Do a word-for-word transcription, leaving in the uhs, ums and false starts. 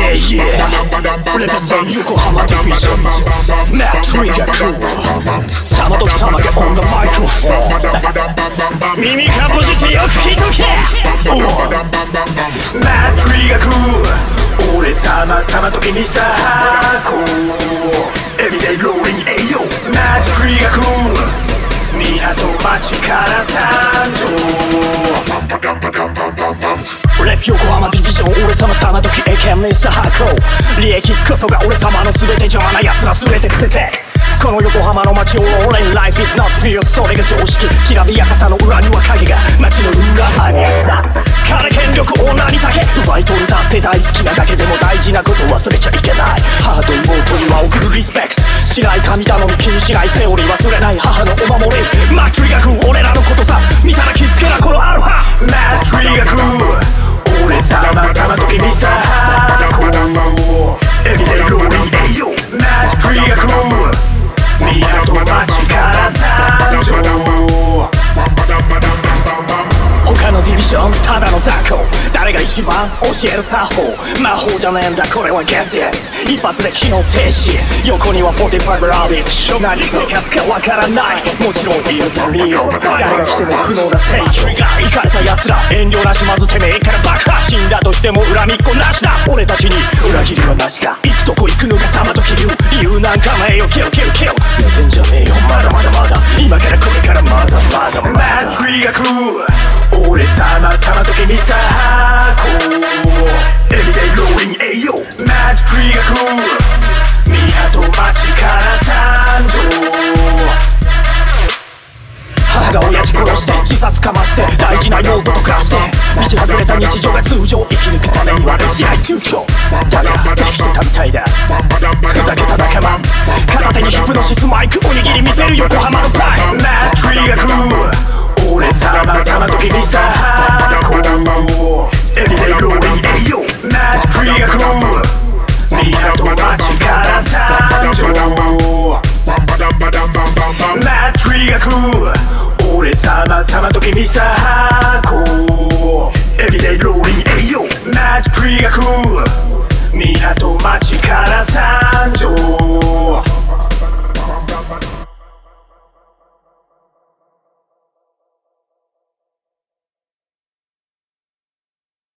Yeah yeah Represent 横浜ディビジョン Mad Trigger Crew さまときさまが on the microphone 耳かぶじてよく聞いとけ Mad Trigger Crew 俺さまさまときミスターハーコー Everyday rolling ayo Mad Trigger Crew 港町から参上レップ横浜ディビジョン俺様さまとき エーケー ミスターハーコー利益こそが俺様の全て邪魔な奴ら全て捨ててこの横浜の街をローレン Life is not fear それが常識きらびやかさの裏には影が街の裏あるやつだ金権力女に酒奪い取るだって大好きなだけでも大事なこと忘れちゃいけない母と妹には送るリスペクトしない神頼み気にしないセオリー忘れない母のお守りマットリガク俺らのことさ見たら気づけなこのアルファマットリガク俺さまさまときミスターハーコー Everyday rolling ayo マットリガク港町から参上他のディビジョンただの雑魚誰が一番教える作法魔法じゃねえんだこれは現実一発で機能停止横にはフォーティファイブラビット何生かすかわからないもちろんユーザーリーズ誰が来ても不能な制御イカれた奴ら遠慮なしまずてめえから爆破死んだとしても恨みっこなしだ俺たちに裏切りはなしだ行くとこ行くのが様と気流理由なんかねえよキルキルキル寝てんじゃねえよまだまだまだ今からこれからまだまだまだマットリガク俺さまさまときミスターハーコー Everyday rolling ayo Mad Trigger Crew 港町から参上母が親父殺して自殺かまして大事な妹と暮らして道外れた日常が通常生き抜くためには試合躊躇だができてたみたいだふざけた仲間片手にヒプノシスマイクおにぎり見せる横浜のプライ Mad Trigger Crew俺さまさまときミスターハーコー